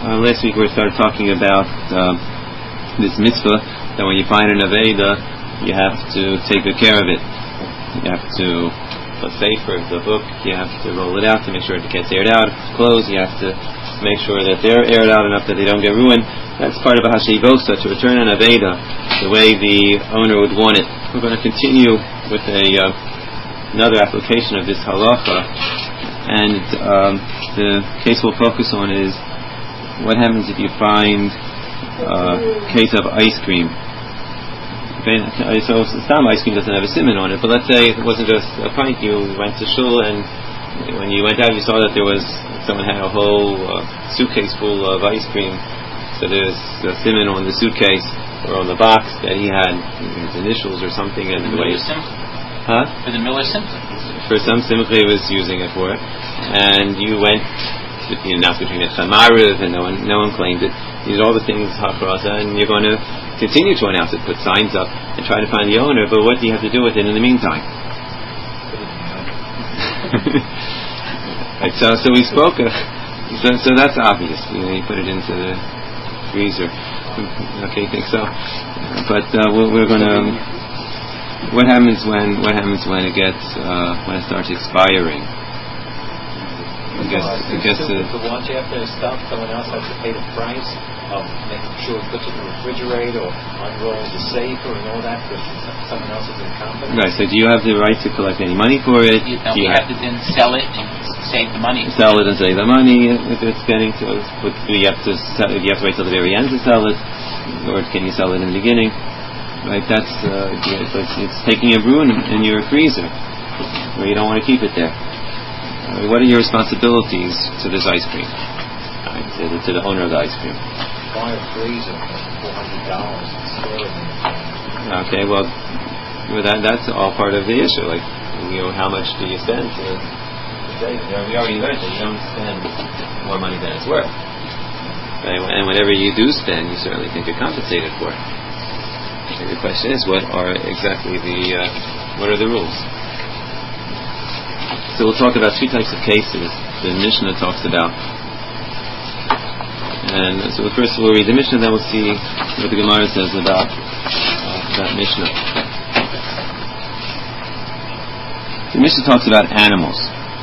Last week we started talking about this mitzvah that when you find an aveda, you have to take good care of it. You have to, let's say for the book, you have to roll it out to make sure it gets aired out. If it's clothes, you have to make sure that they're aired out enough that they don't get ruined. That's part of a hashivosa, to return an aveda the way the owner would want it. We're going to continue with another application of this halacha, and the case we'll focus on is what happens if you find a case of ice cream. So some ice cream doesn't have a siman on it, but let's say it wasn't just a pint. You went to shul, and when you went out you saw that someone had a whole suitcase full of ice cream. So there's a siman on the suitcase or on the box that he had his initials or something. And the way for the Miller Simcha. For some simcha he was using it for, and you went to announce between it chamariv, and no one claimed it. These are all the things hafraza, and you're going to continue to announce it, put signs up, and try to find the owner. But what do you have to do with it in the meantime? Right, so we spoke. So that's obvious. You put it into the freezer. Okay, I think so. But we're going to. What happens when it gets when it starts expiring? I guess once you have their stuff, someone else has to pay the price of making sure it puts it in the refrigerator or unrolls the safe and all that because someone else is incompetent. Right. So do you have the right to collect any money for it? You have to then sell it and save the money. Sell it and save the money if it's getting to. Do you have to wait till the very end to sell it, or can you sell it in the beginning? Right. That's it's taking a brew in your freezer where you don't want to keep it there. What are your responsibilities to this ice cream? Right, to the owner of the ice cream. Buy a freezer for $400. Okay, well that's all part of the issue. Like, how much do you spend to save it? We already learned that you don't spend more money than it's worth. Right? And whatever you do spend, you certainly can get compensated for. And the question is, what are the rules? So we'll talk about three types of cases the Mishnah talks about. And so first we'll read the Mishnah, then we'll see what the Gemara says about that Mishnah. The Mishnah talks about animals.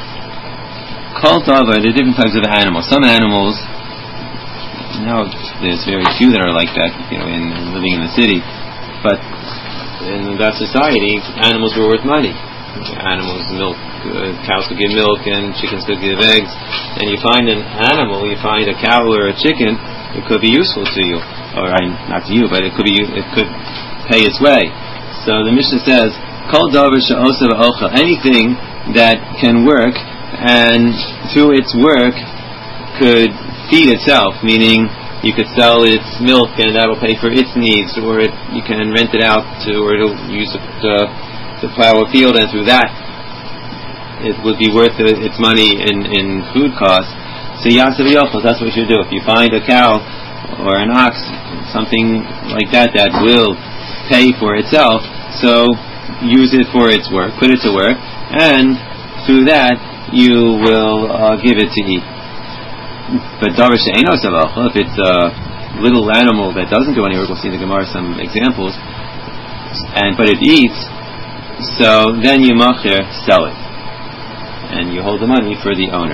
Kol davar, there are different types of animals. Some animals, now there's very few that are like that, in living in the city. But in that society, animals were worth money. Animals milk. Cows could give milk and chickens could give eggs, and you find an animal, you find a cow or a chicken, it could be useful to you, or not to you, but it could pay its way. So the Mishnah says, Kol davar she'osav ochel, anything that can work and through its work could feed itself, meaning you could sell its milk and that will pay for its needs, or you can rent it out or it'll use it to plow a field, and through that it would be worth its money in food costs. So yasav yochel, that's what you should do. If you find a cow or an ox, something like that will pay for itself, so use it for its work, put it to work, and through that you will give it to eat. But davar she'eino osav ochel, if it's a little animal that doesn't do any work, we'll see in the Gemara some examples, but it eats, so then you machir, sell it, and you hold the money for the owner.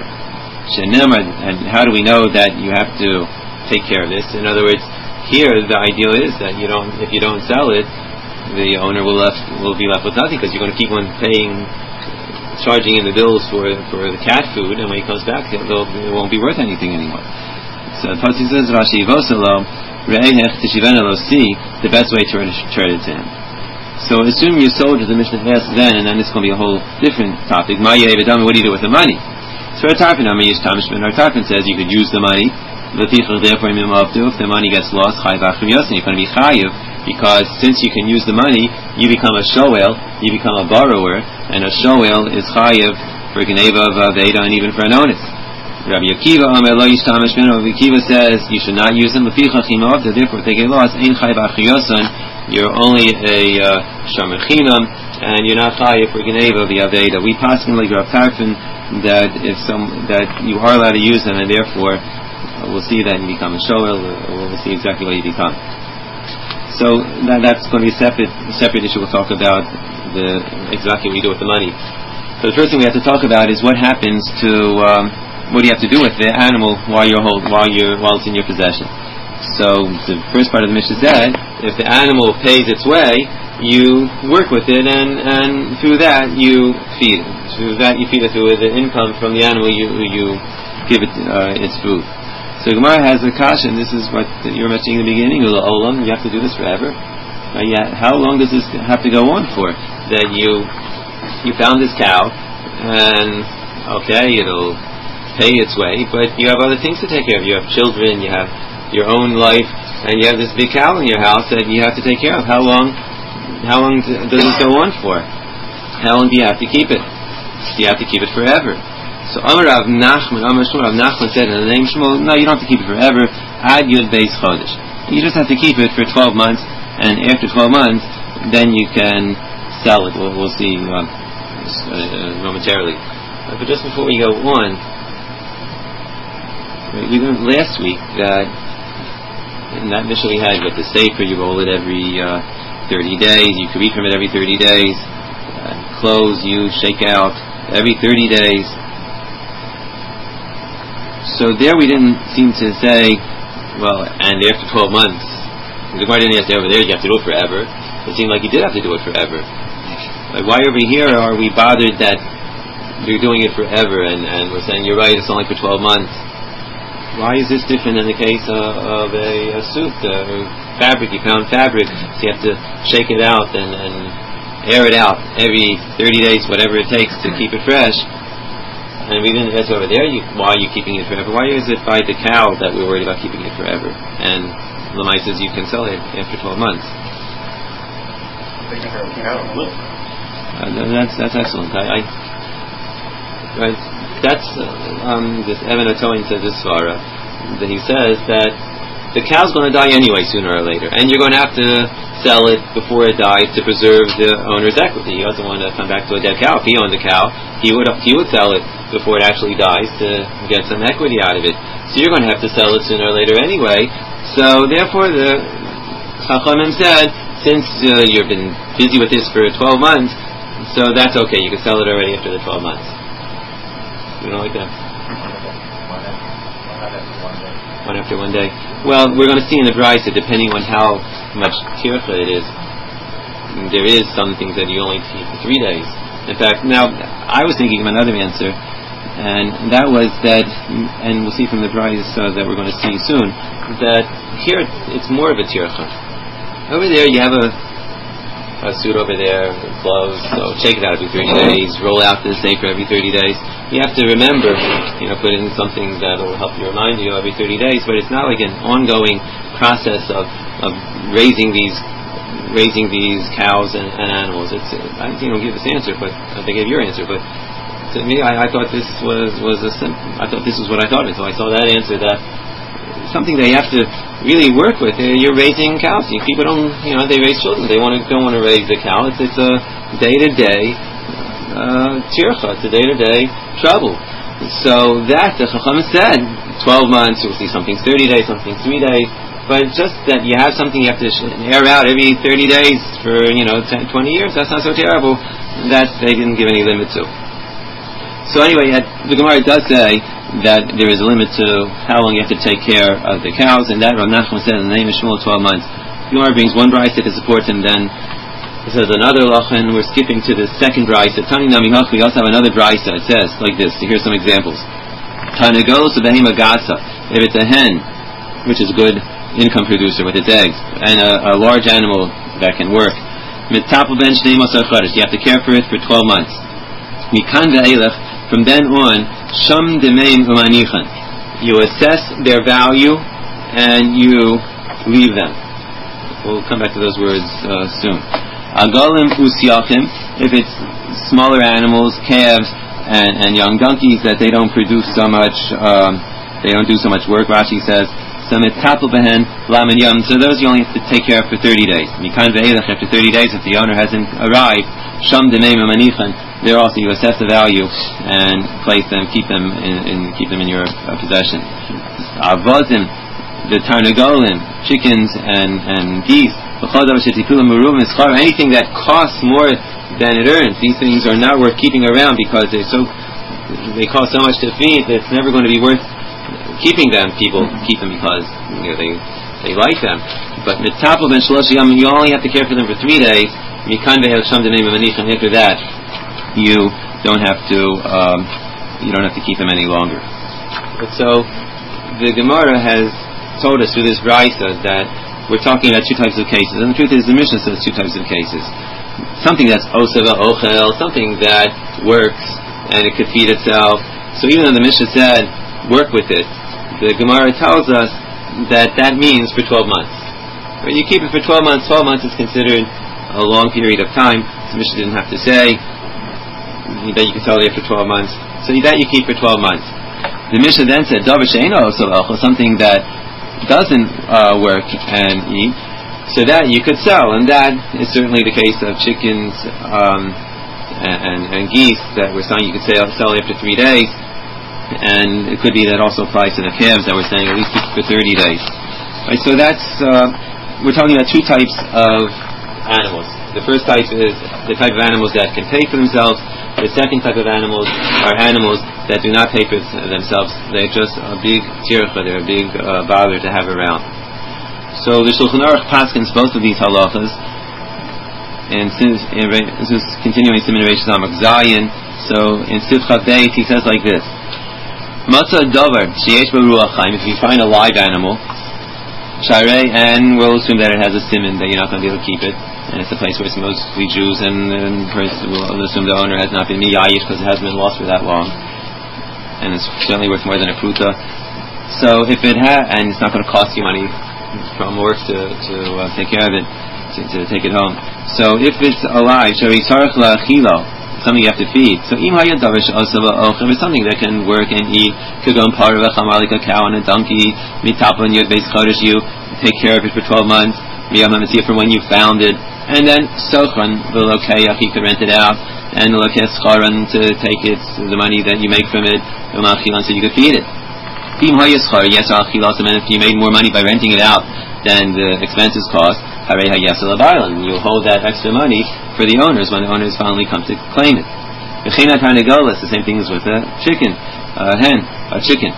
And how do we know that you have to take care of this? In other words, here the ideal is that if you don't sell it, the owner will be left with nothing, because you're going to keep on charging in the bills for the cat food, and when he comes back, it won't be worth anything anymore. So Pasuk says, Rashi Voselo Re'ehech Tishivena Lo Si, the best way to return it to him. So assume you sold it, the Mishnah asks then, and then it's going to be a whole different topic. What do you do with the money? So Tarpin says you could use the money. Therefore, if the money gets lost, you're going to be chayiv, because since you can use the money, you become a shoel, you become a borrower, and a shoel is chayiv for gneva of aveda and even for an onus. Rabbi Akiva says you should not use them. Therefore, if they get lost, you're only a shomer chinam, and you're not chayiv for gneva of the aveda. We pass like Rav Tarfon that you are allowed to use them, and therefore we'll see that you become a shoel, we'll see exactly what you become. So that's going to be a separate issue. We'll talk about exactly what you do with the money. So the first thing we have to talk about is what happens to what do you have to do with the animal while it's in your possession. So the first part of the Mishnah said, if the animal pays its way, you work with it, and through that you feed it. Through that you feed it through the income from the animal. You give it its food. So Gemara has a kasha, and this is what you were mentioning in the beginning. Olam, you have to do this forever. How long does this have to go on for? That you found this cow, and okay, it'll pay its way, but you have other things to take care of. You have children, you have your own life, and you have this big cow in your house that you have to take care of. How long does this go on for? How long do you have to keep it? Do you have to keep it forever? So Rav Nachman said in the name Shmuel, no, you don't have to keep it forever. Ad Yud Beis Chodesh. You just have to keep it for 12 months, and after 12 months, then you can sell it. We'll see momentarily. But just before we go on, we learned last week that in that mission we had with the Sefer, you roll it every 30 days, you can read from it every 30 days, close, you shake out every 30 days. So there we didn't seem to say, well, and after 12 months, the Gemara didn't say over there you have to do it forever. It seemed like you did have to do it forever. Like, why over here are we bothered that you're doing it forever, and we're saying you're right, it's only for 12 months? Why is this different in the case of a suit, fabric? You found fabric, so you have to shake it out and air it out every 30 days, whatever it takes to keep it fresh. And we didn't ask over there, why are you keeping it forever? Why is it by the cow that we're worried about keeping it forever? And Lamai says you can sell it after 12 months. That's excellent. That's this Evan Atoin says this svara, that he says that the cow's going to die anyway sooner or later, and you're going to have to sell it before it dies to preserve the owner's equity. He doesn't want to come back to a dead cow. If he owned the cow, he would sell it before it actually dies to get some equity out of it. So you're going to have to sell it sooner or later anyway. So therefore the Chachamim said, since you've been busy with this for 12 months, so that's okay, you can sell it already after the 12 months. You don't like that? One after one day. Well, we're going to see in the Brisa, depending on how much tircha it is, there is some things that you only keep for 3 days. In fact, now, I was thinking of another answer, and that was that, and we'll see from the Brisa that we're going to see soon, that here it's more of a tircha. Over there you have a suit over there, clothes, so shake it out every 30 days, roll out the Sefer every 30 days. You have to remember, put in something that will help you remind you every 30 days, but it's not like an ongoing process of raising these cows and animals. I didn't give this answer, but they gave your answer, but to me, I thought this was I thought this was what I thought until I saw that answer, that something they have to really work with. You're raising cows. People don't, they raise children. They don't want to raise a cow. It's a day-to-day tircha. It's a day-to-day trouble. So that the Chacham said, 12 months. You'll see something 30 days, something 3 days. But just that you have something you have to air out every 30 days for 10, 20 years. That's not so terrible. That they didn't give any limit to. So anyway, the Gemara does say that there is a limit to how long you have to take care of the cows, and that Rav Nachman said in the name of Shmuel 12 months. The Gemara brings one brisa to support him, then it says another lachan. We're skipping to the second brisa. Tani Namihach, we also have another brisa. It says like this, to hear some examples. Tanagos behema gasa. If it's a hen, which is a good income producer with its eggs, and a large animal that can work, mitapel ben shnei masar chodesh, you have to care for it for 12 months. Mikan ve'elech, from then on, sham demeim umanichan, you assess their value and you leave them. We'll come back to those words soon. Agalim usyachim, if it's smaller animals, calves and young donkeys, that they don't produce so much, they don't do so much work. Rashi says, so those you only have to take care of for 30 days. Mikan ve'elech, after 30 days, if the owner hasn't arrived, sham demeim umanichan, there also you assess the value and place them, keep them in your possession. avazim, the tarnagolim, chickens and geese, anything that costs more than it earns. These things are not worth keeping around because they cost so much to feed that it's never going to be worth keeping them. People keep them because they like them. But mitapel ben shalosh yom, you only have to care for them for 3 days. After that, you don't have to keep them any longer. So the Gemara has told us through this brisa that we're talking about 2 types of cases, and the truth is the Mishnah says 2 types of cases. Something that's oseva ochel, something that works and it could feed itself. So even though the Mishnah said work with it, the Gemara tells us that means for 12 months. When you keep it for 12 months, 12 months is considered a long period of time. The Mishnah didn't have to say that you can tell after 12 months. So that you keep for 12 months. The Mishnah then said davar she'eino oseva ochel, something that doesn't work and eat, so that you could sell, and that is certainly the case of chickens and geese that we're saying you could sell after 3 days, and it could be that also applies to the calves that we're saying at least for 30 days. Right, so that's we're talking about 2 types of animals. The first type is the type of animals that can pay for themselves. The second type of animals are animals that do not pay for themselves. They're just a big tircha, they're a big bother to have around. So the Shulchan Aruch paskins both of these halachas, and since this is continuing Siman Reish Zamak Zayin, so in Sifchat Beis he says like this: Matzah davar sheyesh bo ruach chaim, if you find a live animal, sharei, and we'll assume that it has a siman that you're not going to be able to keep it, and it's a place where it's mostly Jews, and we'll assume the owner has not been miyayish because it hasn't been lost for that long, and it's certainly worth more than a pruta. So if it and it's not going to cost you money from work to take care of it, to take it home. So if it's alive, something you have to feed. So it's something that can work and eat. Could go in part of a chamar, like a cow and a donkey. Mitapon yod beis chodesh, you take care of it for 12 months. From when you found it, and then sochran v'lokeach, you could rent it out, and lokech scharan, to take the money that you make from it, so you could feed it. And if you made more money by renting it out than the expenses cost, you hold that extra money for the owners when the owners finally come to claim it. The same thing is with a chicken, a hen, a chicken.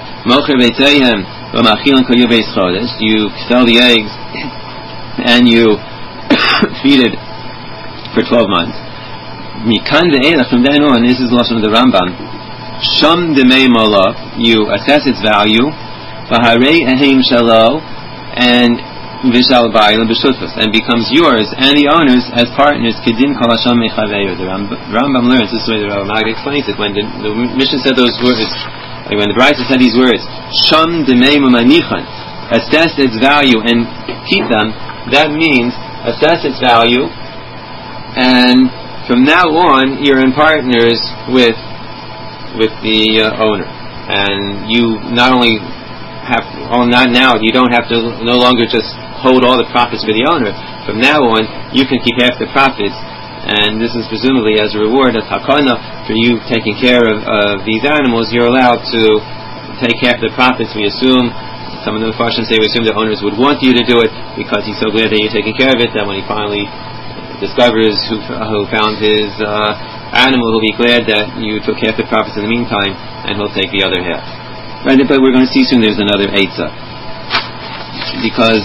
You sell the eggs and you feed it for 12 months. From then on, this is the lesson of the Rambam. Sham demei mola, you assess its value. V'harei ahim shalo, and v'shal ba'il b'shutfus, and becomes yours and the owners as partners. Kedin kol hasham mechaveyu. The Rambam learns this way. The Rambam explains it when the Mishnah said those words, like when the Brisa said these words, Sham demei manichan, assess its value and keep them. That means assess its value, and from now on you're in partners with the owner, and you not only have, not now, you don't have to no longer just hold all the profits for the owner. From now on, you can keep half the profits, and this is presumably as a reward, as hakana, for you taking care of these animals. You're allowed to take half the profits. We assume, some of the Mepharshim say, we assume the owners would want you to do it because he's so glad that you're taking care of it, that when he finally discovers who found his animal, he'll be glad that you took half the profits in the meantime, and he'll take the other half. Right, but we're going to see soon there's another eitzah, because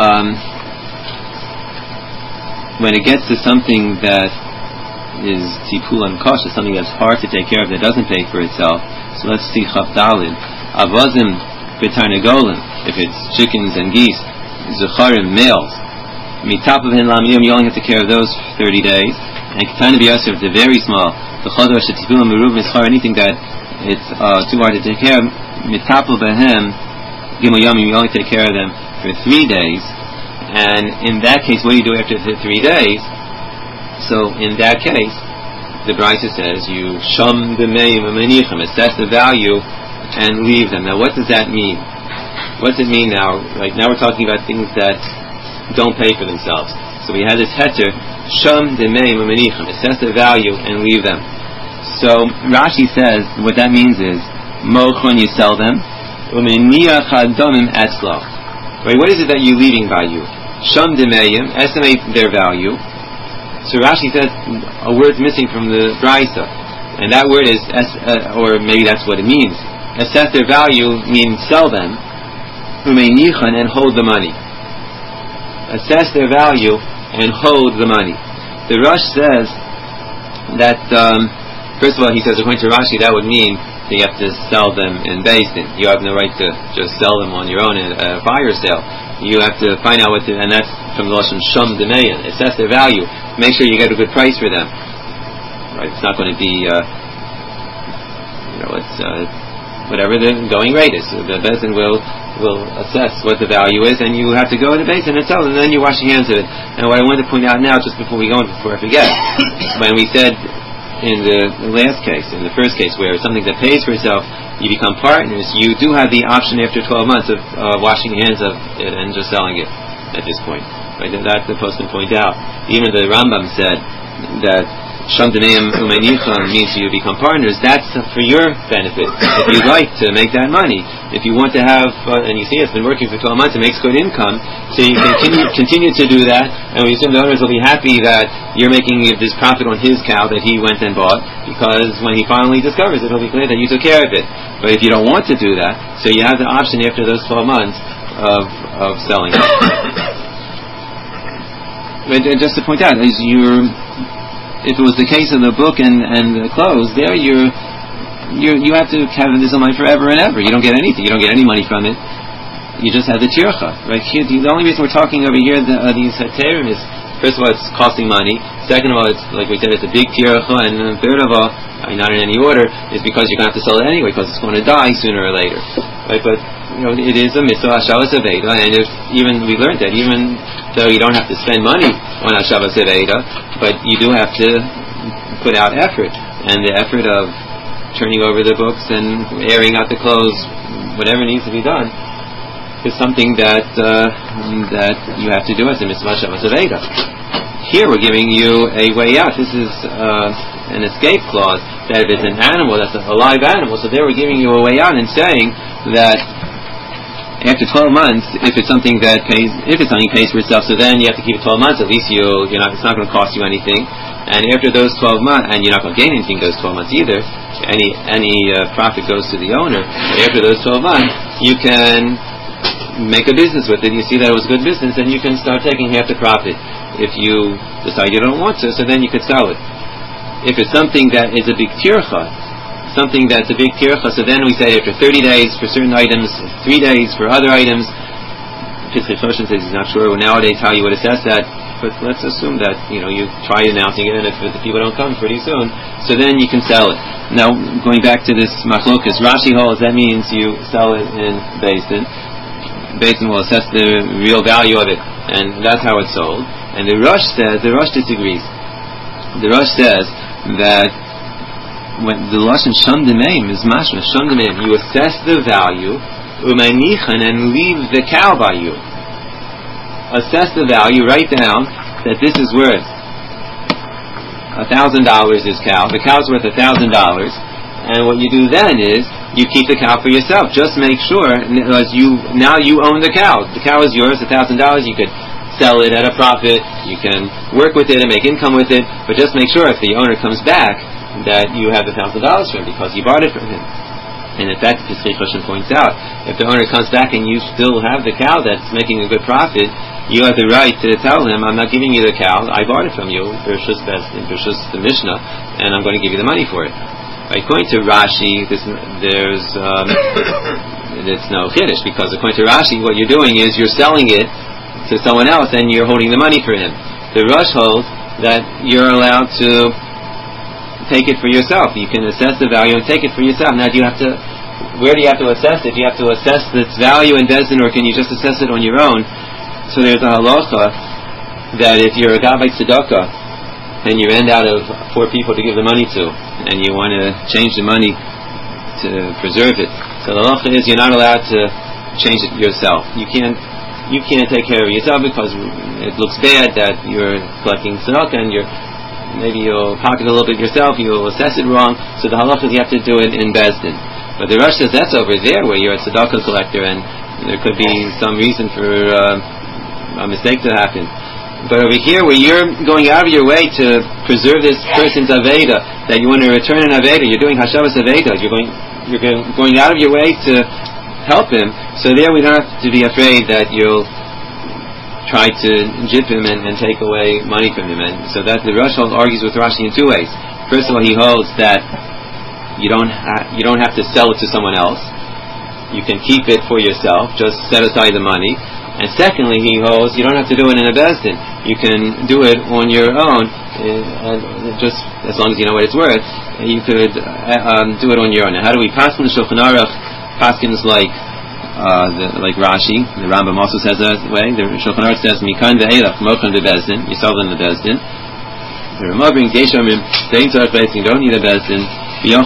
when it gets to something that is tipul and kosher, something that's hard to take care of, that doesn't pay for itself. So let's see Chaf Dalid. Avazim v'tarnagolim, if it's chickens and geese, zucharim, males, mitapavin lamiyum, you only have to care of those for 30 days. And Ketana b'yasir, if they're very small, the chodor shetipulam meruv mischar, anything that it's too hard to take care of, mitapel behem gimel yamim, you only take care of them for 3 days. And in that case, what do you do after the 3 days? So in that case, the Brisa says you sham b'meim amanichim, assess the value and leave them. Now, what does that mean? What does it mean now? Like now, we're talking about things that don't pay for themselves. So we had this heter, sham b'meim amanichim, assess the value and leave them. So Rashi says what that means is mochon, you sell them, Umeniach hadamim etzlo. Right? What is it that you're leaving by you? Sham demeyim, estimate their value. So Rashi says a word's missing from the Brisa, and that word is, or maybe that's what it means. Assess their value means sell them. Umenichan, and hold the money. Assess their value and hold the money. The Rosh says that, first of all, he says according to Rashi that would mean that you have to sell them in Beis Din. You have no right to just sell them on your own at a fire sale. You have to find out what and that's from the Lashon Sham Demeyan. Assess their value. Make sure you get a good price for them. Right? It's not going to be, it's whatever the going rate is. The Beis Din will assess what the value is, and you have to go to the Beis Din and sell it, and then you wash your hands of it. And what I wanted to point out now, just before we go on, before I forget, when we said in the last case, in the first case, where something that pays for itself, you become partners, you do have the option after 12 months of washing your hands of it and just selling it at this point. Right? That's the postsman point out. Even the Rambam said that Sham Deneim Umenicham means you become partners. That's for your benefit. If you'd like to make that money, if you want to have, and you see it's been working for 12 months, it makes good income, so you continue to do that, and we assume the owners will be happy that you're making this profit on his cow that he went and bought, because when he finally discovers it, he'll be glad that you took care of it. But if you don't want to do that, so you have the option after those 12 months of selling it. But just to point out, if it was the case of the book and the clothes, there you have to have this money forever and ever. You don't get anything. You don't get any money from it. You just have the tircha. Right here, the only reason we're talking over here these heterim is, first of all, it's costing money. Second of all, it's like we said, it's a big tircha, and third of all, not in any order, is because you're going to have to sell it anyway, because it's going to die sooner or later. Right? But it is a mitzvah Hashavas Aveda, and even we learned that even though you don't have to spend money on Hashavas Aveda, but you do have to put out effort, and the effort of turning over the books and airing out the clothes, whatever needs to be done, is something that you have to do as a mitzvah Hashavas Aveda. Here we're giving you a way out. This is an escape clause, that if it's an animal, that's a live animal, so there we're giving you a way out and saying that after 12 months, if it's something pays for itself, so then you have to keep it 12 months. At least it's not going to cost you anything. And after those 12 months, and you're not going to gain anything those 12 months either. Any profit goes to the owner. But after those 12 months, you can make a business with it. You see that it was good business, and you can start taking half the profit. If you decide you don't want to, so then you could sell it. If it's something that is a big tircha, so then we say after 30 days for certain items, 3 days for other items. Pitzchei Choshen says he's not sure nowadays how you would assess that, but let's assume that you try announcing it, and if the people don't come pretty soon, so then you can sell it. Now, going back to this machlokas, Rashi holds that means you sell it in Beis Din. Beis Din will assess the real value of it, and that's how it's sold. And the Rosh disagrees. The Rosh says that when the Lashon Sham Demeim is mashma, Sham Demeim, you assess the value, umenichan, and leave the cow by you. Assess the value, write down that this is worth $1,000, this cow. The cow's worth $1,000, and what you do then is, you keep the cow for yourself. Just make sure, now you own the cow. The cow is yours, $1,000, you could sell it at a profit, you can work with it and make income with it, but just make sure if the owner comes back, that you have $1,000 for him because you bought it from him. And in fact, Pitzchei Choshen points out, if the owner comes back and you still have the cow that's making a good profit, you have the right to tell him, I'm not giving you the cow, I bought it from you, Bershus the Mishnah, and I'm going to give you the money for it. According to Rashi, it's no chiddush, because according to Rashi, what you're doing is you're selling it to someone else and you're holding the money for him. The Rosh holds that you're allowed to take it for yourself. You can assess the value and take it for yourself. Now, where do you have to assess it? Do you have to assess its value in Beis Din, or can you just assess it on your own? So there's a halacha that if you're a gabbai tzedakah and you end out of 4 people to give the money to, and you want to change the money to preserve it, so the halacha is you're not allowed to change it yourself. You can't take care of it yourself because it looks bad that you're collecting tzedakah and maybe you'll pocket a little bit yourself, you'll assess it wrong, so the halacha is you have to do it in Beis Din. But the Rosh says that's over there where you're a tzedakah collector, and there could be some reason for a mistake to happen. But over here, where you're going out of your way to preserve this person's aveda, that you want to return an aveda, you're doing hashavas aveda, you're going out of your way to help him. So there, we don't have to be afraid that you'll try to jip him and take away money from him. And so that the Rosh argues with Rashi in two ways. First of all, he holds that you don't have to sell it to someone else. You can keep it for yourself. Just set aside the money. And secondly, he holds you don't have to do it in a beis din. You can do it on your own, just as long as you know what it's worth. You could do it on your own. Now, how do we paskin the Shulchan Aruch? Paskins like Rashi. The Rambam also says that way. The Shulchan Aruch says mikan ve'elach mochan bebeis din. You sell them in the beis din. The Ramah brings Yeshamim. They don't need a beis din. You're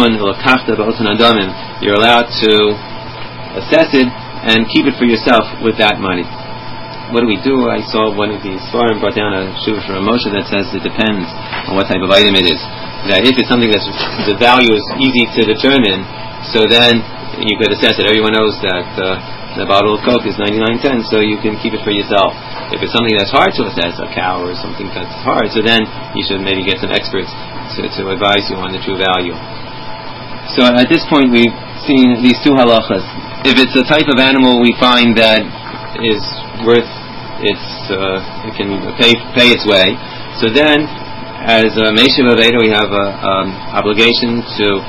allowed to assess it and keep it for yourself with that money. What do we do? I saw one of these Svarim brought down a shuvah from Moshe that says it depends on what type of item it is. That if it's something that's the value is easy to determine, so then you could assess it. Everyone knows that the bottle of Coke is 99 cents, so you can keep it for yourself. If it's something that's hard to assess, a cow or something that's hard, so then you should maybe get some experts to advise you on the true value. So at this point we've seen these two halachas. If it's a type of animal we find that is worth it can pay its way, so then as a Meishav Aveda we have an obligation to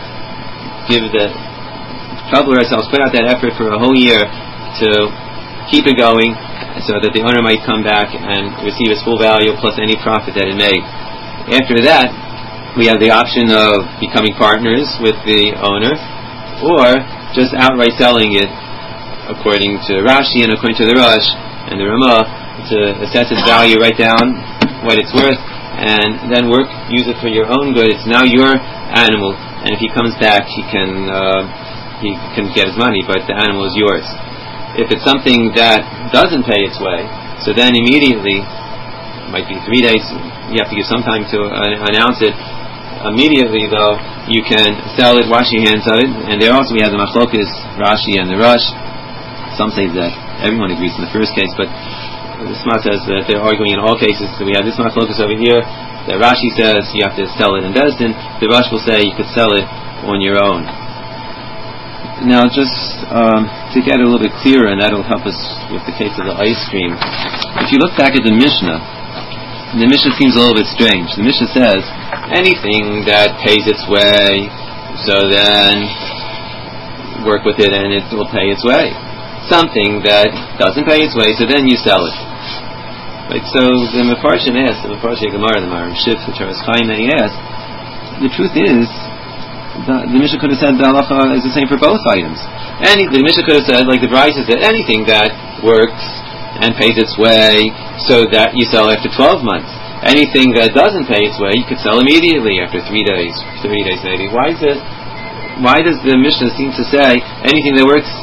trouble ourselves, put out that effort for a whole year to keep it going so that the owner might come back and receive its full value plus any profit that it made. After that, we have the option of becoming partners with the owner, or just outright selling it according to Rashi and according to the Rosh and the Ramah to assess its value, write down what it's worth, and then use it for your own good. It's now your animal, and if he comes back, he can get his money, but the animal is yours. If it's something that doesn't pay its way, so then immediately, it might be 3 days, you have to give some time to announce it. Immediately, though, you can sell it, wash your hands of it. And there also we have the Machlokas, Rashi and the Rosh. Some say that everyone agrees in the first case, but the Sma says that they're arguing in all cases. So we have this Machlokas over here that Rashi says you have to sell it in beis din. The Rosh will say you could sell it on your own. Now, just to get it a little bit clearer, and that'll help us with the case of the ice cream. If you look back at the Mishnah seems a little bit strange. The Mishnah says anything that pays its way, so then work with it and it will pay its way. Something that doesn't pay its way, so then you sell it. Right? So the Mefarshim asked, the Mefarshim Gemara, the Maharam Shif, the Charas Chaim, they asked, the truth is, the Mishnah could have said the halacha is the same for both items. The Mishnah could have said, like the Brisa said, anything that works and pays its way, so that you sell after 12 months. Anything that doesn't pay its way, you could sell immediately after 3 days, 30 days maybe. Why does the Mishnah seem to say anything that works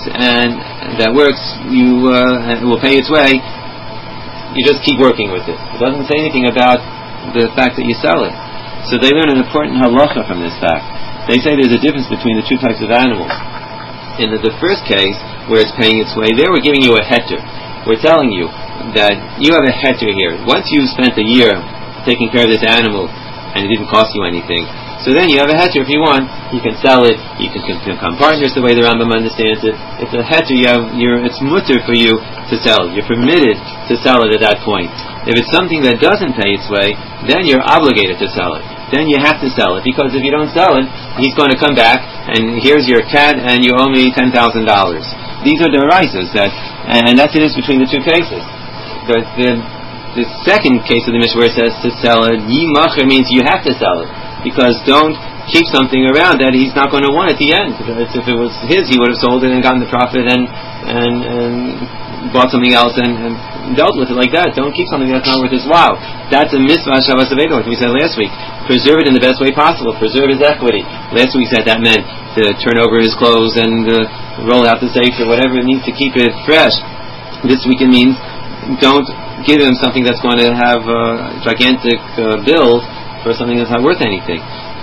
you will pay its way, you just keep working with it? It doesn't say anything about the fact that you sell it. So they learn an important halacha from this fact. They say there's a difference between the two types of animals. In the first case, where it's paying its way, there we're giving you a heter. We're telling you that you have a heter here. Once you've spent a year taking care of this animal and it didn't cost you anything, so then you have a heter. If you want, you can sell it. You can become partners the way the Rambam understands it. It's a heter. It's mutter for you to sell. You're permitted to sell it at that point. If it's something that doesn't pay its way, then you're obligated to sell it. Then you have to sell it, because if you don't sell it, he's going to come back and here's your cat and you owe me $10,000. These are the derisas, and that's the difference between the two cases. The second case of the Mishnah where it says to sell it, yimacher, means you have to sell it, because don't keep something around that he's not going to want at the end. If it was his, he would have sold it and gotten the profit and bought something else and dealt with it like that. Don't keep something that's not worth his while. That's a mitzvah Shavas Aveda, like we said last week. Preserve it in the best way possible. Preserve his equity. Last week we said that meant to turn over his clothes and roll out the safe or whatever it needs to keep it fresh. This week it means don't give him something that's going to have a gigantic bill for something that's not worth anything.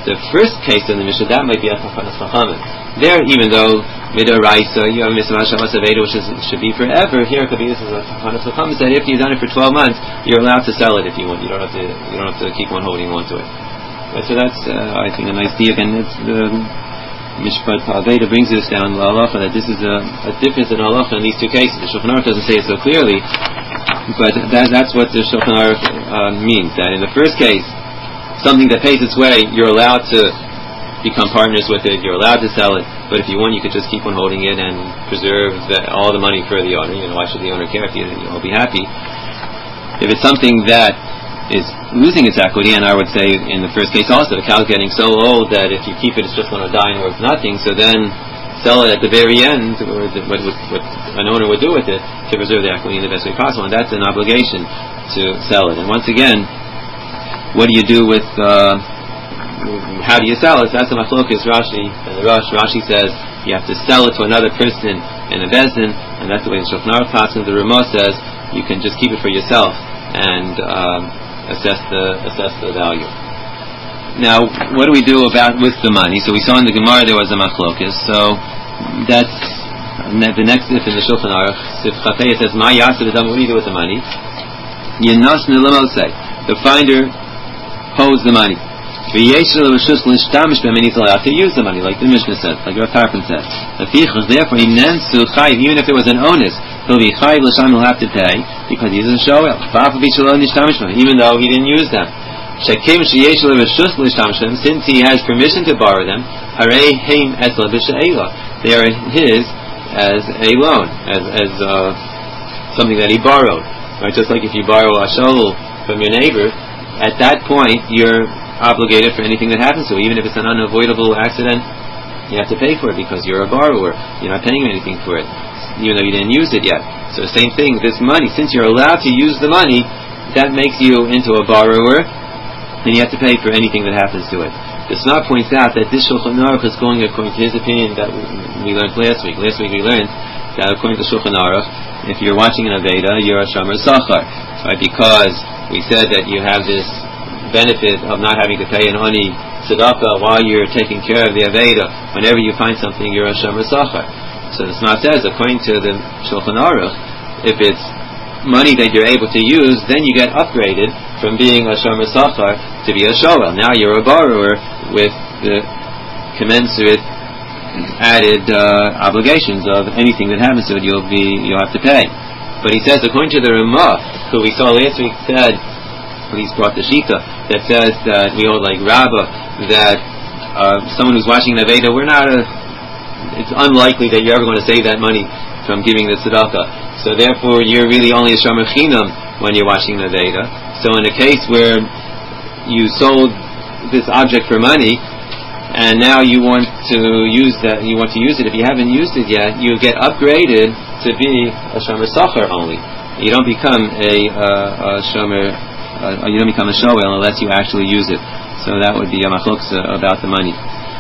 The first case in the Mishnah, that might be a Tachanas Chachamim. There, even though Midoraisa, you have a Mitzvah Shavas Aveda, which should be forever, here it could be this is a Tachanas Chachamim, that if you've done it for 12 months, you're allowed to sell it if you want. You don't have to keep on holding on to it. So that's, I think, a nice diuk, and it's the Mishpat Aveda brings this down to halacha that this is a difference in halacha in these two cases. The Shulchan Aruch doesn't say it so clearly, but that's what the Shulchan Aruch means. That in the first case, something that pays its way, you're allowed to become partners with it. You're allowed to sell it, but if you want, you could just keep on holding it and preserve all the money for the owner. Why should the owner care if you'll be happy? If it's something that is losing its equity, and I would say in the first case also, the cow's getting so old that if you keep it, it's just going to die and worth nothing. So then sell it at the very end, or what an owner would do with it to preserve the equity in the best way possible, and that's an obligation to sell it. And once again, what do you do with? How do you sell it? So that's the machlokas Rashi and the Rosh. Rashi says you have to sell it to another person in a bezdin, and that's the way the Shulchan Aruch talks. And the Ramah says you can just keep it for yourself and assess the value. Now, what do we do with the money? So we saw in the Gemara there was a machlokas. So that's the next if in the Shulchan Aruch. Sif Chafei says, "Ma yaseh b'dam." What do you do with the money? Yenas nelamosei. The finder holds the money. V'yesh l'reshus l'shtamish b'hem, and he's allowed to use the money, like the Mishnah said, like Rav Tarfon said. Therefore, inensu chayiv, even if it was an onus, he'll be chayiv l'sham, he'll have to pay because he's a shoel. Even though he didn't use them. Shekim sheyesh l'reshus l'shtamish b'hem, since he has permission to borrow them, harei heim etla b'she'ela, they are his as a loan, as something that he borrowed. Right? Just like if you borrow a shoel from your neighbor, at that point you're obligated for anything that happens to it. Even if it's an unavoidable accident, you have to pay for it because you're a borrower. You're not paying anything for it, even though you didn't use it yet. So same thing, this money, since you're allowed to use the money, that makes you into a borrower, and you have to pay for anything that happens to it. The Sma points out that this Shulchan Aruch is going according to his opinion that we learned last week. Last week we learned that according to Shulchan Aruch, if you're watching an Aveda, you're a Shomer Sachar, right? Because we said that you have this benefit of not having to pay an oni tzedakah while you're taking care of the Aveda. Whenever you find something, you're a Shomer Sachar. So the Sma says, according to the Shulchan Aruch, if it's money that you're able to use, then you get upgraded from being a Shomer Sachar to be a Shoel. Now you're a borrower with the commensurate added obligations of anything that happens to it, you'll have to pay. But he says, according to the Ramah, who we saw last week, said, he's brought the Shita that says that we hold like Rabbah, that someone who's watching the Aveda, it's unlikely that you're ever going to save that money from giving the tzedakah. So therefore, you're really only a shomer chinam when you're watching the Aveda. So in a case where you sold this object for money, and now you want to use it, if you haven't used it yet, you get upgraded to be a shomer sachar only. You don't become a shomer. You don't become a shoel unless you actually use it. So that would be a machlokes about the money.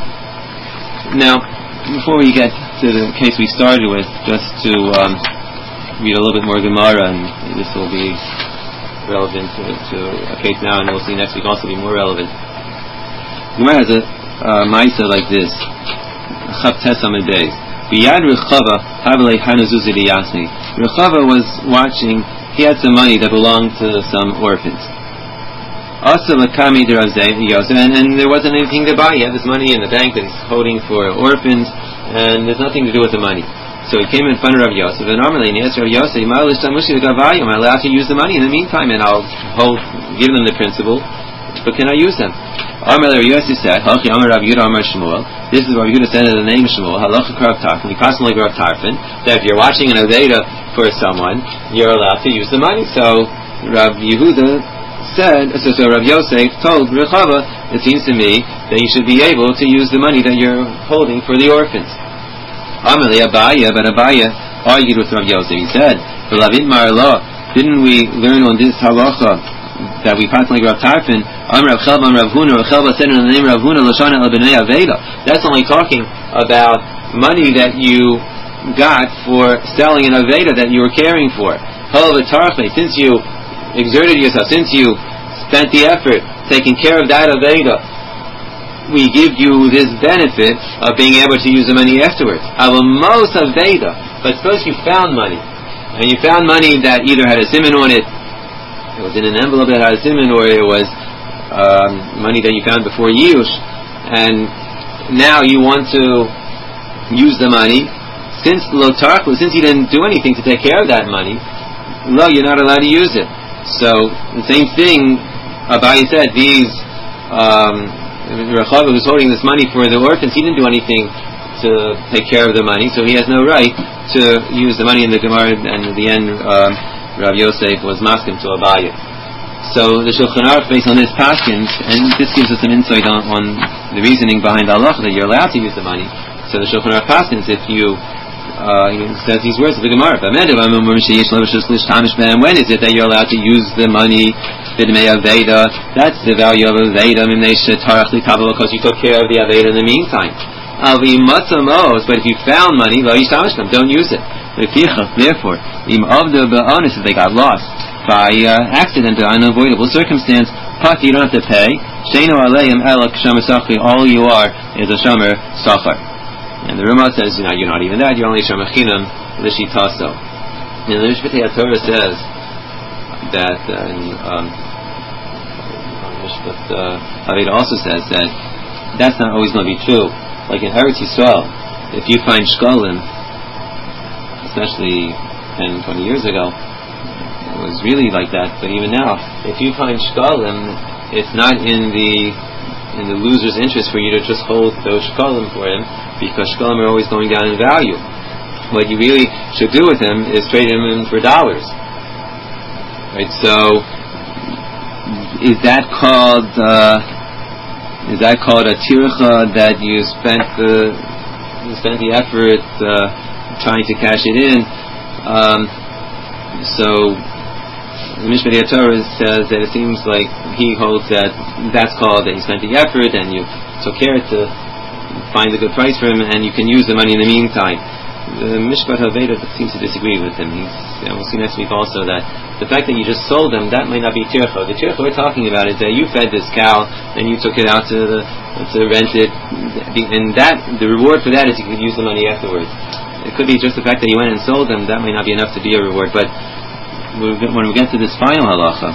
Now, before we get to the case we started with, just to read a little bit more Gemara, and this will be relevant to a case now, and we'll see next week also be more relevant. Gemara has a ma'isa like this: Chavtes Amid Beis. Biyad Rechava Havlei Hanazuz Eliyasni. Rechava was watching. He had some money that belonged to some orphans. Also, Makami de Rav Yosef, and there wasn't anything to buy. He had this money in the bank that he's holding for orphans, and there's nothing to do with the money. So he came in front of Rav Yosef, and Amalei and he asked Rav Yosef, "Am I allowed to use the money in the meantime, and I'll give them the principal, but can I use them?" Amalei Rav Yosef said, "Hachi Amar Rav Yehuda Amar Shmuel." This is what Rav Yehuda said in the name of Shmuel. Halacha Rav Tarfon. We pass like Rav Tarfon that if you're watching an Aveda for someone, you're allowed to use the money. So Rav Yehuda said, so Rav Yosef told Rechava, it seems to me that you should be able to use the money that you're holding for the orphans. Amalei Abaya, but Abaya argued with Rav Yosef. He said, didn't we learn on this halacha that we pass like Rav Tarfon? Rav Chelba and Rav Huna. Rav Chelba said in the name of Rav Huna, Lashana el b'nei Aveda. That's only talking about money that you got for selling an Aveda that you were caring for. Since you exerted yourself, since you spent the effort taking care of that Aveda, we give you this benefit of being able to use the money afterwards. But suppose you found money, and you found money that either had a siman on it was in an envelope that had a siman, or it was money that you found before Yush, and now you want to use the money. Since you didn't do anything to take care of that money, you're not allowed to use it. So the same thing Abaye said, Rechava who's holding this money for the orphans, he didn't do anything to take care of the money, so he has no right to use the money in the Gemara, and at the end Rav Yosef was maskim to Abaye. So the Shulchan Aruch, based on this paskins, and this gives us an insight on the reasoning behind Allah that you're allowed to use the money. So the Shulchan Aruch paskins, if you he says these words of the Gemara, when is it that you're allowed to use the money? That's the value of Aveda, because you took care of the Aveda in the meantime. But if you found money, don't use it. Therefore, if they got lost by accident or unavoidable circumstance, you don't have to pay. All you are is a shomer sachar. And the Ramah says, you're not even that, you're only shomer chinam l'shitaso. And the Mishpatei Torah says that, Aveda also says that that's not always going to be true. Like in Eretz Yisrael, if you find shkolim, especially 10, 20 years ago, it was really like that. But even now, if you find shkolim, it's not in the loser's interest for you to just hold those shkolim for him, because shkolim are always going down in value. What you really should do with him is trade him in for dollars. Right? So, is that called a tircha that you spent the effort trying to cash it in? So the Mishpatei Torah says that it seems like he holds that that's called that you spent the effort and you took care to find a good price for him, and you can use the money in the meantime. The Mishpat Haveda seems to disagree with him. We'll see next week also that the fact that you just sold them, that might not be tircha. The tircha we're talking about is that you fed this cow and you took it out to rent it, and that the reward for that is you could use the money afterwards. It could be just the fact that you went and sold them, that might not be enough to be a reward. But when we get to this final halacha,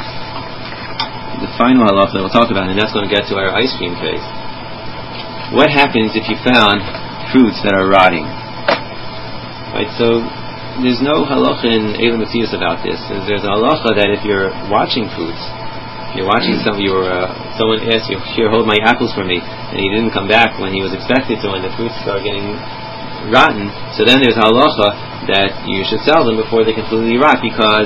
we'll talk about, and that's going to get to our ice cream case. What happens if you found fruits that are rotting? Right, so there's no halacha in Eilim Matzias about this. There's a halacha that if you're watching fruits, you're watching someone asks you, here, hold my apples for me, and he didn't come back when he was expected to, and the fruits start getting rotten, so then there's a halacha that you should sell them before they completely rot, because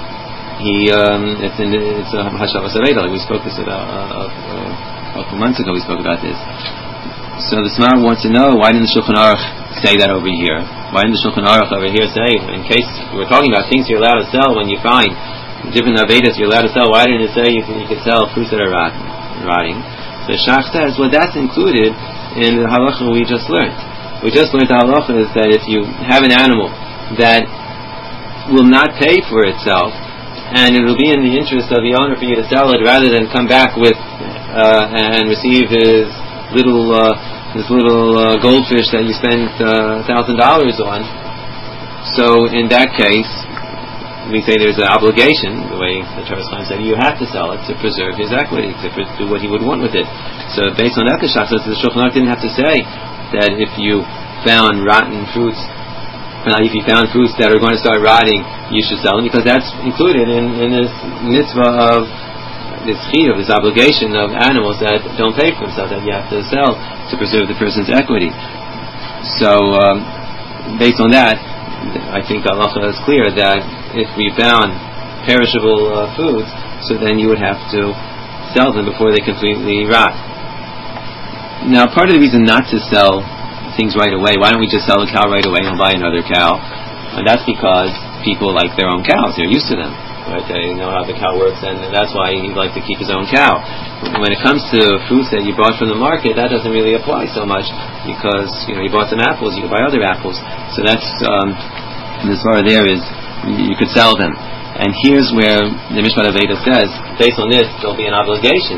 it's a Hashavas Aveda, like we spoke this about a couple months ago. We spoke about this. So the Smar wants to know, why didn't the Shulchan Aruch say that over here? Why didn't the Shulchan Aruch over here say, in case we're talking about things you're allowed to sell when you find different Avedas you're allowed to sell, why didn't it say you could sell fruits that are rotting? So Shach says, well, that's included in the halacha we just learned. We just learned the halacha is that if you have an animal that will not pay for itself, and it will be in the interest of the owner for you to sell it rather than come back with and receive his little goldfish that you spent $1,000 on. So in that case, we say there's an obligation, the way the Torah said, you have to sell it to preserve his equity, to do what he would want with it. So based on that, the Shulchan Aruch didn't have to say that if you found rotten fruits, if you found fruits that are going to start rotting, you should sell them, because that's included in this mitzvah of this chiyuv, this obligation of animals that don't pay for themselves, that you have to sell to preserve the person's equity. So, based on that, I think the halacha is clear that if we found perishable foods, so then you would have to sell them before they completely rot. Now, part of the reason not to sell things right away, why don't we just sell a cow right away and buy another cow? And that's because people like their own cows, they're used to them. Right, they know how the cow works, and that's why he'd like to keep his own cow. When it comes to fruits that you bought from the market, that doesn't really apply so much, because you bought some apples, you could buy other apples. So that's the svara there is you could sell them. And here's where the Mishpat Aveda says, based on this, there'll be an obligation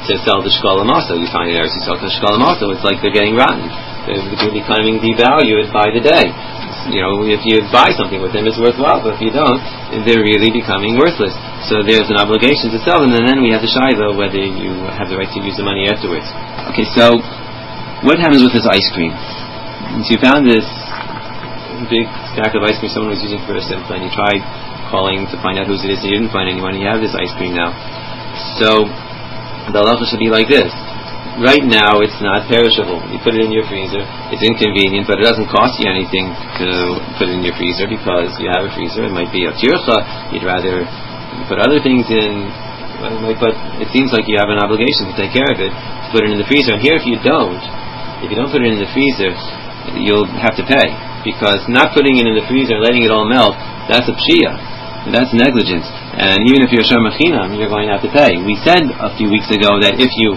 to sell the shkolim also. You find in Eretz Yisrael the shkolim also. It's like they're getting rotten. They're becoming devalued by the day. If you buy something with them, it's worthwhile, but if you don't, they're really becoming worthless. So there's an obligation to sell them, and then we have the shayla whether you have the right to use the money afterwards. Okay, so what happens with this ice cream? So you found this big stack of ice cream someone was using for a simcha, and you tried calling to find out whose it is, and you didn't find anyone. You have this ice cream now. So the halacha should be like this. Right now, it's not perishable. You put it in your freezer. It's inconvenient, but it doesn't cost you anything to put it in your freezer because you have a freezer. It might be a tircha. You'd rather put other things in, but it seems like you have an obligation to take care of it, to put it in the freezer. And here, if you don't put it in the freezer, you'll have to pay, because not putting it in the freezer and letting it all melt, that's a pshia. That's negligence. And even if you're shomer chinam, you're going to have to pay. We said a few weeks ago that if you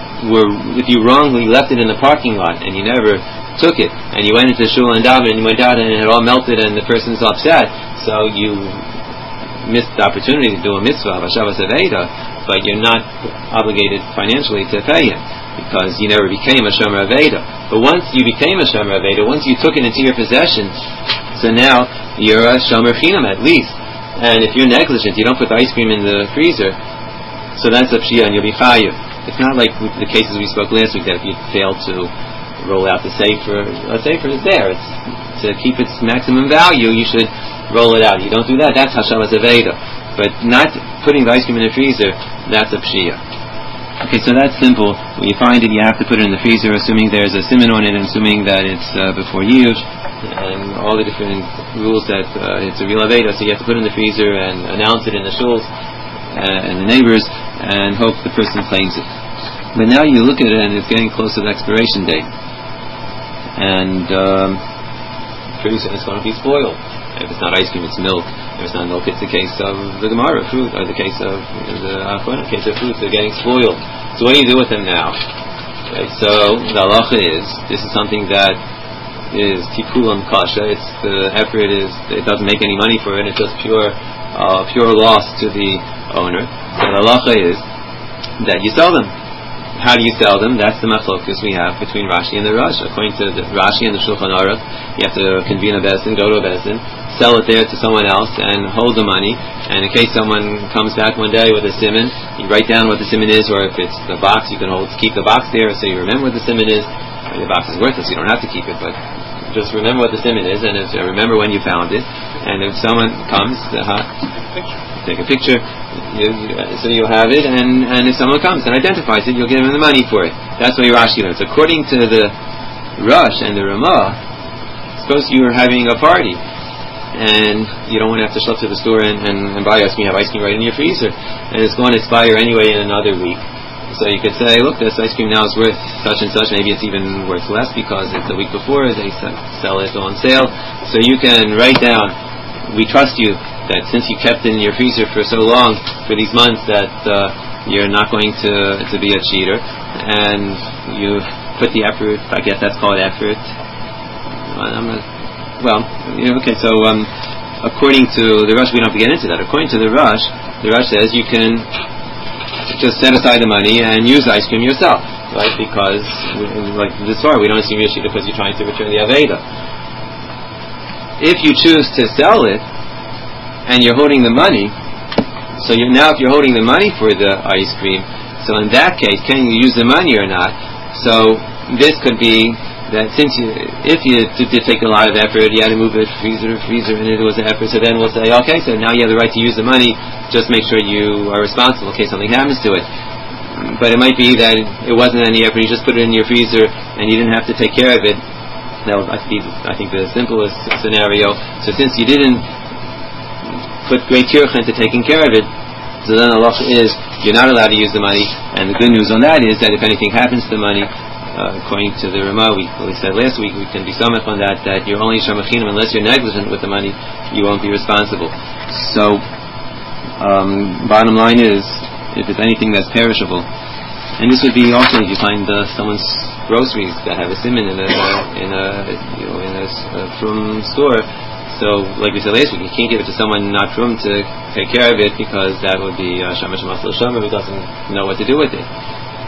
wrongly left it in the parking lot and you never took it, and you went into shul and daven and you went out and it all melted and the person's upset, so you missed the opportunity to do a mitzvah of Hashavas Aveda, but you're not obligated financially to pay him because you never became a shomer Aveda. But once you became a shomer Aveda, once you took it into your possession, so now you're a shomer chinam at least. And if you're negligent, you don't put the ice cream in the freezer, so that's a pshia and you'll be chayiv. It's not like the cases we spoke last week that if you fail to roll out the sefer is there. It's to keep its maximum value, you should roll it out. You don't do that, that's Hashavas Aveda. But not putting the ice cream in the freezer, that's a pshia. Okay, so that's simple. When you find it, you have to put it in the freezer, assuming there's a siman on it, and assuming that it's before Yush, and all the different rules that it's a real Aveda, so you have to put it in the freezer and announce it in the shuls and the neighbors, and hope the person claims it. But now you look at it and it's getting close to the expiration date, and pretty soon it's going to be spoiled. If it's not ice cream, it's milk. If it's not milk, it's the case of the Gemara fruit, or the case of the Achron, case of fruits. They're getting spoiled. So what do you do with them now? Right, so the halacha is, this is something that is tikulam kasha. It's the effort is, it doesn't make any money for it. It's just pure loss to the owner. So the halacha is that you sell them. How do you sell them? That's the machlokus we have between Rashi and the Rosh. According to the Rashi and the Shulchan Aruch, you have to convene a bezdin, go to a bezdin, sell it there to someone else, and hold the money. And in case someone comes back one day with a siman, you write down what the siman is, or if it's the box, you can keep the box there so you remember what the siman is. I mean, the box is worthless, you don't have to keep it, but just remember what the siman is, and remember when you found it. And if someone comes, take a picture, so you'll have it, and if someone comes and identifies it, you'll give him the money for it. That's what Rashi learns. According to the Rosh and the Ramah, suppose you were having a party, and you don't want to have to schlep to the store and buy ice cream. You have ice cream right in your freezer, and it's going to expire anyway in another week. So you could say, look, this ice cream now is worth such and such. Maybe it's even worth less because it's the week before they sell it on sale. So you can write down, we trust you that since you kept it in your freezer for so long, for these months, that you're not going to be a cheater, and you've put the effort. I guess that's called effort. Okay. So according to the Rosh, we don't have to get into that. According to the Rosh says you can just set aside the money and use the ice cream yourself, right? Because like this far, we don't assume you're a cheater because you're trying to return the Aveda. If you choose to sell it, and you're holding the money, so if you're holding the money for the ice cream, so in that case, can you use the money or not? So this could be that if you did take a lot of effort, you had to move it freezer, and it was an effort, so then we'll say, okay, so now you have the right to use the money, just make sure you are responsible in case something happens to it. But it might be that it wasn't any effort, you just put it in your freezer, and you didn't have to take care of it. That would, I think, the simplest scenario. So since you didn't put great tircha into taking care of it, so then the law is you're not allowed to use the money. And the good news on that is that if anything happens to the money, according to the Ramah, we said last week, we can be samech on that you're only shomer chinam unless you're negligent with the money, you won't be responsible. So bottom line is, if it's anything that's perishable, and this would be also if you find someone's groceries that have a siman in a from store. So, like we said last week, you can't give it to someone not from to take care of it because that would be shamash masal shomer who doesn't know what to do with it.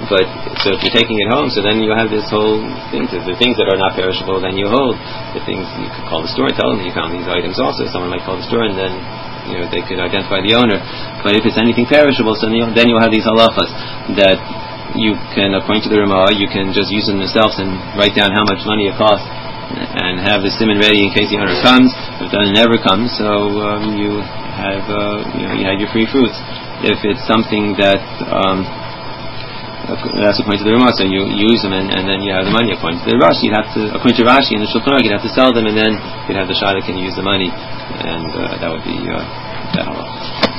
But so if you're taking it home, so then you have this whole thing. The things that are not perishable, then you hold. The things you could call the store and tell them you found these items also. Someone might call the store and then they could identify the owner. But if it's anything perishable, so then you'll have these halachas that you can, according to the Ramah, you can just use them yourselves and write down how much money it costs and have the siman ready in case the owner comes. If the owner never comes, so you have your free fruits. If it's something that that's according to the Ramah, so you use them and then you have the money. According to the Rashi, according to Rashi in the Shulchan Aruch, you'd have to sell them and then you'd have the shaddik and use the money, and that would be that halach.